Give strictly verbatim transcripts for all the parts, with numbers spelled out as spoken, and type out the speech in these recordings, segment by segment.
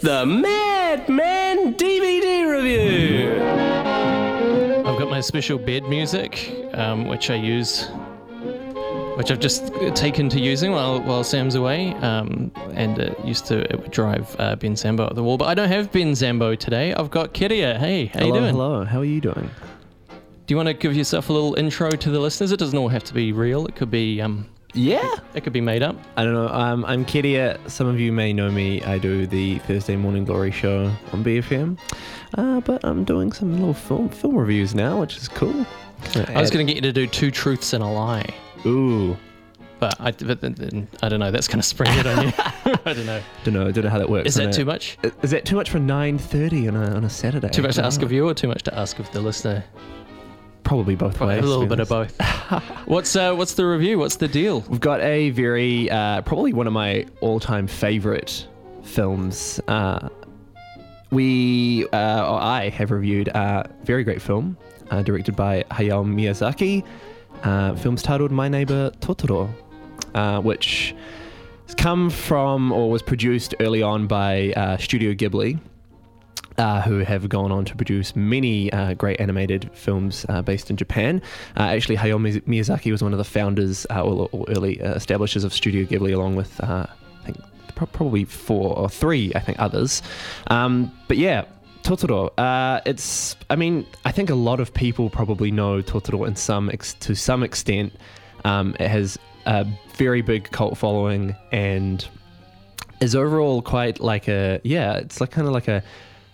the Madman D V D review. I've got my special bed music, um, which I use, which I've just taken to using while while Sam's away, um, and it used to it would drive uh, Ben Zambo up the wall. But I don't have Ben Zambo today. I've got Kiria. Hey, how hello, you doing? Hello, how are you doing? Do you want to give yourself a little intro to the listeners? It doesn't all have to be real. It could be um, Yeah. it could be made up. I don't know. Um, I'm Kedia. Some of you may know me. I do the Thursday Morning Glory show on B F M. Uh, but I'm doing some little film film reviews now, which is cool. I was going to get you to do two truths and a lie. Ooh. But I, but then, I don't know. That's kind of spring it on you. I don't know. Don't know. Don't know how that works. Is that it? too much? Is that too much for nine thirty on a on a Saturday? Too much to Oh. ask of you, or too much to ask of the listener? Probably both Probably ways. a little to be bit of honest. both. What's uh, what's the review? What's the deal? We've got a very, uh, probably one of my all-time favorite films. Uh, we, uh, or I have reviewed a very great film, uh, directed by Hayao Miyazaki. Uh, film's titled My Neighbor Totoro, uh, which has come from, or was produced early on by uh, Studio Ghibli. Uh, who have gone on to produce many uh, great animated films uh, based in Japan. Uh, actually, Hayao Miyazaki was one of the founders uh, or, or early uh, establishers of Studio Ghibli, along with, uh, I think, pro- probably four or three, I think, others. Um, but yeah, Totoro. Uh, it's, I mean, I think a lot of people probably know Totoro in some ex- to some extent. Um, it has a very big cult following and is overall quite like a, yeah, it's like kind of like a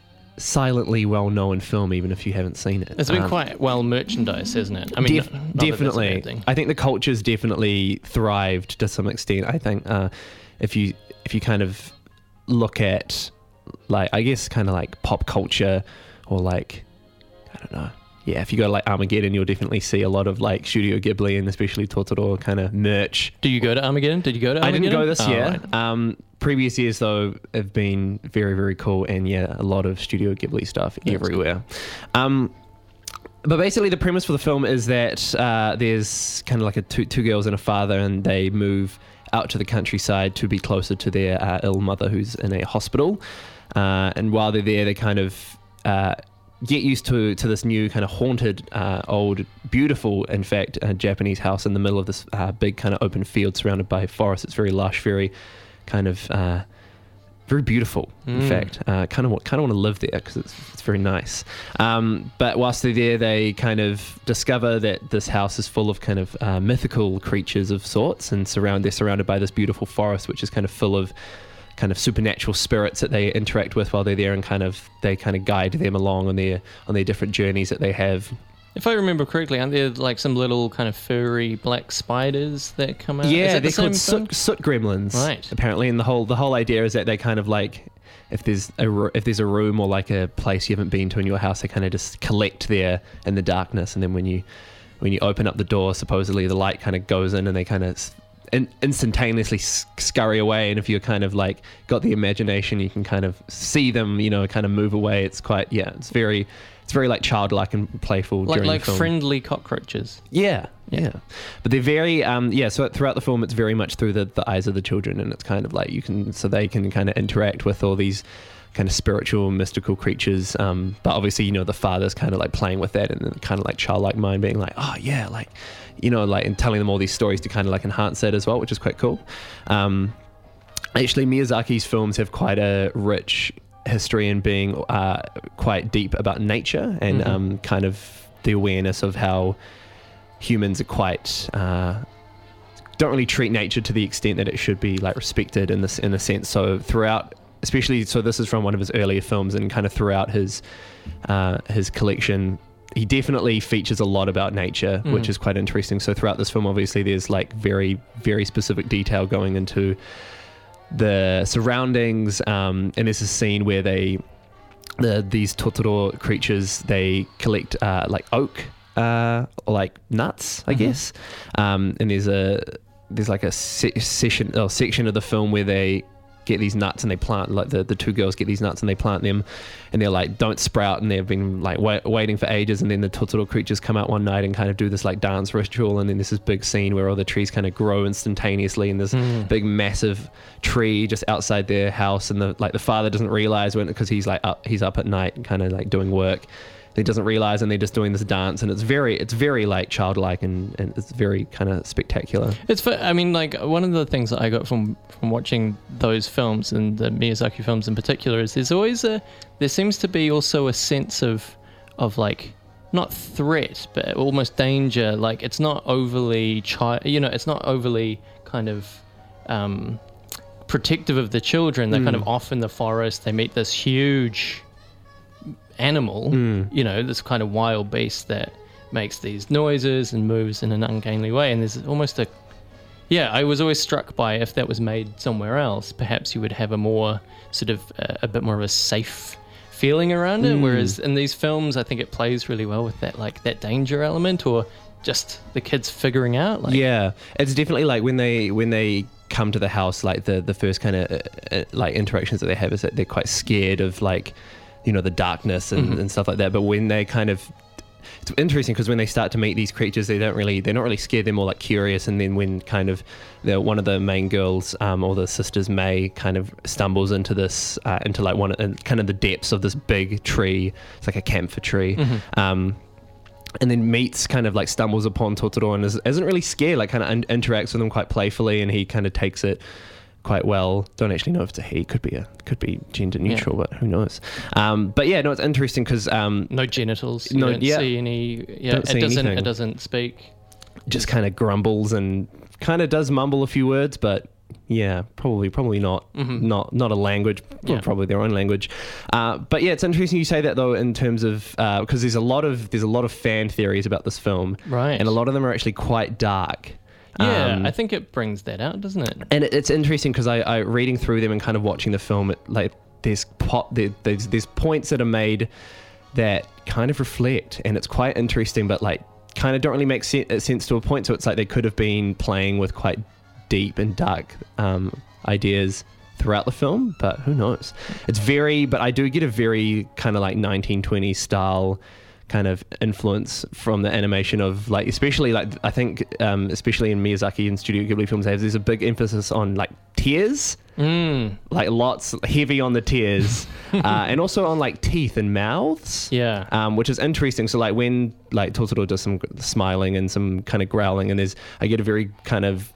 silently well-known film, even if you haven't seen it. It's been Um, quite well merchandised, hasn't it? I mean, Def- not- not that that's a definitely. bad thing. I think the culture's definitely thrived to some extent. I think uh, if you if you kind of look at, like, I guess kind of like pop culture, or like, I don't know. Yeah, if you go to like Armageddon, you'll definitely see a lot of like Studio Ghibli and especially Totoro kind of merch. Do you go to Armageddon? Did you go to I Armageddon? didn't go this Oh, year. right. Um, previous years, though, have been very, very cool. And yeah, a lot of Studio Ghibli stuff That's everywhere. Um, but basically, the premise for the film is that uh, there's kind of like a two, two girls and a father, and they move out to the countryside to be closer to their uh, ill mother who's in a hospital. Uh, and while they're there, they kind of uh, get used to to this new kind of haunted, uh, old, beautiful, in fact, uh, Japanese house in the middle of this uh, big kind of open field surrounded by forest. It's very lush, very kind of uh, very beautiful. In Mm. fact, uh, kind of kind of want to live there because it's it's very nice. Um, but whilst they're there, they kind of discover that this house is full of kind of uh, mythical creatures of sorts, and surround they're surrounded by this beautiful forest, which is kind of full of kind of supernatural spirits that they interact with while they're there, and kind of they kind of guide them along on their on their different journeys that they have. If I remember correctly, aren't there like some little kind of furry black spiders that come out? Is Yeah, that they're the same called thing? soot, soot gremlins, Right. apparently. And the whole the whole idea is that they kind of like, if there's a ro- if there's a room or like a place you haven't been to in your house, they kind of just collect there in the darkness, and then when you when you open up the door, supposedly the light kind of goes in, and they kind of in, instantaneously scurry away. And if you're kind of like got the imagination, you can kind of see them, you know, kind of move away. It's quite, yeah, it's very, it's very like childlike and playful Like during like the film. friendly cockroaches. Yeah, Yeah. yeah, but they're very, um, yeah. So throughout the film, it's very much through the, the eyes of the children, and it's kind of like you can, so they can kind of interact with all these kind of spiritual, mystical creatures. Um, but obviously, you know, the father's kind of like playing with that, and then kind of like childlike mind being like, oh yeah, like, you know, like, and telling them all these stories to kind of like enhance that as well, which is quite cool. Um, actually, Miyazaki's films have quite a rich history in being uh, quite deep about nature and Mhm. um, kind of the awareness of how humans are quite uh, don't really treat nature to the extent that it should be like respected in this in a sense. So throughout, especially, so this is from one of his earlier films, and kind of throughout his uh, his collection, he definitely features a lot about nature, Mm. which is quite interesting. So throughout this film, obviously, there's like very very specific detail going into the surroundings, um, and there's a scene where they the these Totoro creatures, they collect uh, like oak uh, or like nuts, I Mhm. guess, um, and there's a there's like a se- session or section of the film where they get these nuts and they plant, like the, the two girls get these nuts and they plant them and they're like, don't sprout, and they've been like wait, waiting for ages, and then the Totoro creatures come out one night and kind of do this like dance ritual, and then there's this big scene where all the trees kind of grow instantaneously, and this Mm. big massive tree just outside their house, and the like the father doesn't realize when, because he's like up he's up at night kind of like doing work. He doesn't realize, and they're just doing this dance, and it's very it's very like childlike, and, and it's very kind of spectacular. It's for, I mean, like, one of the things that I got from from watching those films, and the Miyazaki films in particular, is there's always a there seems to be also a sense of of like, not threat, but almost danger. Like, it's not overly child, you know, it's not overly kind of um, protective of the children. They're Mm. kind of off in the forest. They meet this huge animal, Mm. you know, this kind of wild beast that makes these noises and moves in an ungainly way. And there's almost a, yeah, I was always struck by, if that was made somewhere else, perhaps you would have a more sort of uh, a bit more of a safe feeling around it. Mm. Whereas in these films, I think it plays really well with that, like that danger element, or just the kids figuring out. Like, Yeah, it's definitely like when they when they come to the house, like the the first kind of uh, uh, like interactions that they have is that they're quite scared of, like, you know, the darkness and, Mhm. and stuff like that. But when they kind of, it's interesting because when they start to meet these creatures, they don't really they're not really scared. They're more like curious. And then when kind of the one of the main girls, um, or the sisters, May, kind of stumbles into this uh, into like one uh, kind of the depths of this big tree. It's like a camphor tree. Mhm. Um, and then meets kind of like stumbles upon Totoro and is, isn't really scared, like kind of un- interacts with him quite playfully, and he kind of takes it quite well. Don't actually know if it's a he, could be a could be gender neutral, but who knows. Um, but yeah, no, it's interesting because um, no genitals. You No, don't yeah. see any. Yeah, Don't it see doesn't. anything. It doesn't speak. just kind of grumbles and kind of does mumble a few words, but yeah, probably probably not Mhm. not not a language, Yeah. probably their own language. Uh, but yeah, it's interesting you say that though, in terms of uh, because there's a lot of there's a lot of fan theories about this film, Right. and a lot of them are actually quite dark. Yeah, Um, I think it brings that out, doesn't it? and it, it's interesting because I, I reading through them and kind of watching the film, it, like there's pot there, there's there's points that are made that kind of reflect, and it's quite interesting, but like kind of don't really make sen- sense to a point. So it's like they could have been playing with quite deep and dark um, ideas throughout the film, but who knows? It's very, but I do get a very kind of like nineteen twenties style kind of influence from the animation of, like, especially like I think um, especially in Miyazaki and Studio Ghibli films, there's a big emphasis on like tears, Mm, like lots heavy on the tears, uh, and also on like teeth and mouths. yeah. Um, which is interesting. So like when like Totoro does some smiling and some kind of growling, and there's I get a very kind of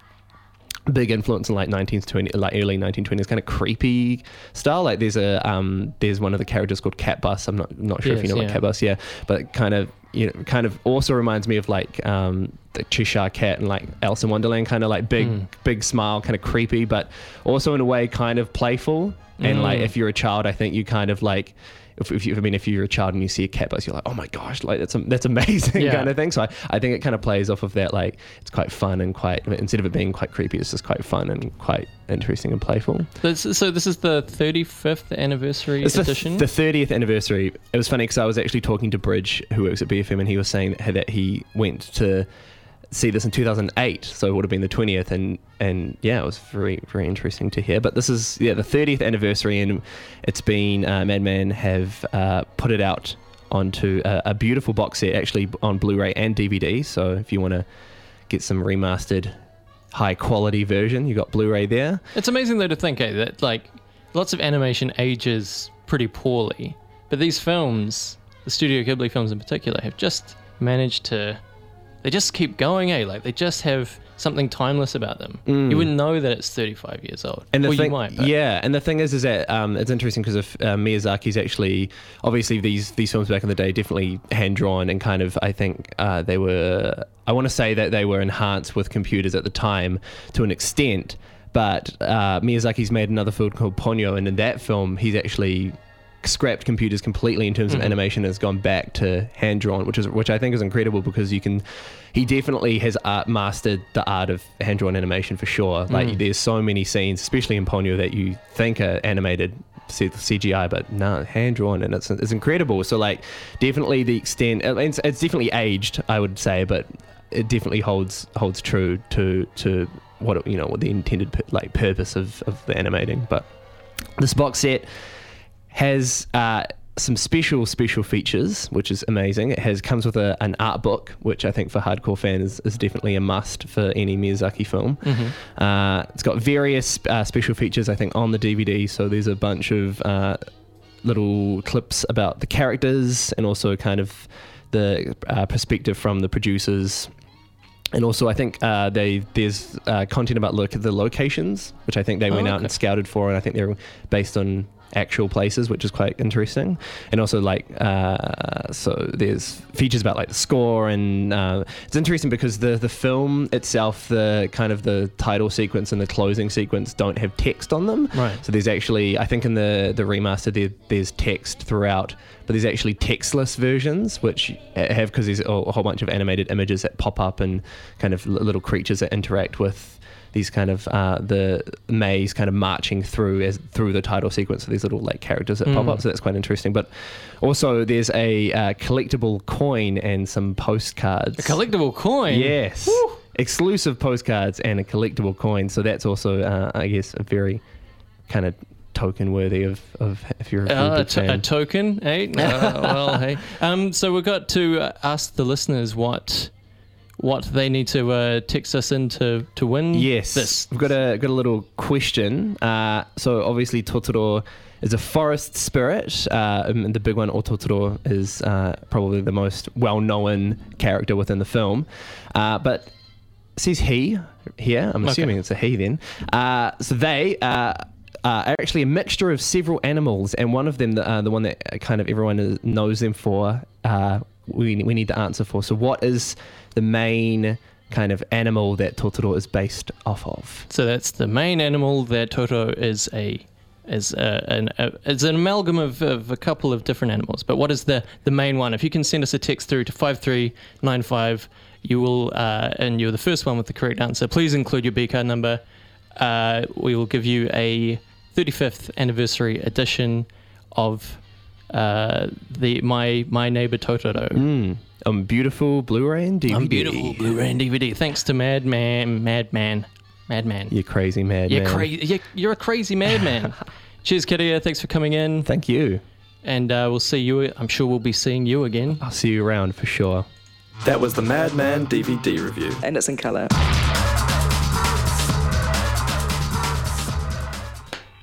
big influence in like nineteen twenty, like early nineteen twenties kind of creepy style. Like there's a um there's one of the characters called Cat Bus. I'm not not sure if you Yes, know yeah. what Cat Bus, yeah, but kind of, you know, kind of also reminds me of like um the Cheshire Cat and like Alice in Wonderland, kind of like big Mm. big smile, kind of creepy, but also in a way kind of playful. And like Mm. if you're a child, I think you kind of like, if, if you, I mean, if you're a child and you see a cat bus, you're like, oh my gosh, like that's that's amazing, Yeah. kind of thing. So I, I think it kind of plays off of that. Like it's quite fun and quite, instead of it being quite creepy, it's just quite fun and quite interesting and playful. This, so this is the thirty-fifth anniversary It's the, edition. the thirtieth anniversary. It was funny because I was actually talking to Bridge, who works at B F M, and he was saying that, that he went to see this in two thousand eight, so it would have been the twentieth, and and yeah, it was very very interesting to hear. But this is yeah the thirtieth anniversary, and it's been uh, Madman have uh, put it out onto a, a beautiful box set, actually on Blu-ray and D V D. So if you want to get some remastered high quality version, you got Blu-ray there. It's amazing though to think, eh, that like lots of animation ages pretty poorly, but these films, the Studio Ghibli films in particular, have just managed to. They just keep going, eh? Like they just have something timeless about them. Mm. You wouldn't know that it's thirty-five years old. And the well, thing, you might, but yeah, and the thing is, is that um, it's interesting because if uh, Miyazaki's actually, obviously these these films back in the day definitely hand drawn, and kind of I think uh, they were, I want to say that they were enhanced with computers at the time to an extent, but uh, Miyazaki's made another film called Ponyo, and in that film he's actually scrapped computers completely in terms of Mhm. animation and has gone back to hand drawn, which is which I think is incredible, because you can he definitely has art mastered the art of hand drawn animation for sure. Like Mm. there's so many scenes, especially in Ponyo, that you think are animated C- CGI, but no, hand drawn, and it's it's incredible. So like definitely the extent, I mean, it's, it's definitely aged, I would say, but it definitely holds holds true to to what it, you know what the intended pu- like purpose of, of the animating. But this box set has uh, some special special features, which is amazing. It has comes with a, an art book, which I think for hardcore fans is, is definitely a must for any Miyazaki film. Mm-hmm. Uh, it's got various uh, special features, I think, on the D V D. So there's a bunch of uh, little clips about the characters, and also kind of the uh, perspective from the producers. And also, I think uh, they there's uh, content about look at the locations, which I think they went oh, out okay. and scouted for, and I think they're based on actual places, which is quite interesting. And also, like, uh, so there's features about like the score, and uh, it's interesting because the the film itself, the kind of the title sequence and the closing sequence don't have text on them. Right. So there's actually, I think in the the remaster there, there's text throughout, but there's actually textless versions which have, because there's a whole bunch of animated images that pop up and kind of little creatures that interact with these kind of uh, the maze kind of marching through as through the title sequence. So these little like characters that mm. pop up. So that's quite interesting. But also there's a uh, collectible coin and some postcards. A collectible coin? Yes. Woo. Exclusive postcards and a collectible coin. So that's also, uh, I guess, a very kind of token worthy of, of if you're a, uh, big to- fan. a token, eh? Uh, well, hey. Um, so we've got to uh, ask the listeners what what they need to uh, text us in to, to win yes. this. We've got a got a little question. Uh, so obviously Totoro is a forest spirit. Uh, and the big one, O Totoro, is uh, probably the most well-known character within the film. Uh, but it says he here. I'm assuming Okay. it's a he then. Uh, so they... Uh, Uh, are actually a mixture of several animals, and one of them, the, uh, the one that kind of everyone is, knows them for, uh, we, we need the answer for. So what is the main kind of animal that Totoro is based off of? So that's the main animal that Totoro is a is a, an a, it's an amalgam of, of a couple of different animals. But what is the, the main one? If you can send us a text through to five three nine five, you will, uh, and you're the first one with the correct answer. Please include your B card number. Uh, we will give you a thirty-fifth anniversary edition of uh, the my my neighbor Totoro. Mm, um, beautiful Blu-ray and D V D. I'm beautiful Blu-ray and D V D. Thanks to Madman, Madman, Madman. You crazy mad You're man. crazy. You're, you're a crazy madman. Cheers, Kiria. Thanks for coming in. Thank you. And uh, we'll see you. I'm sure we'll be seeing you again. I'll see you around for sure. That was the Madman D V D review. And it's in colour.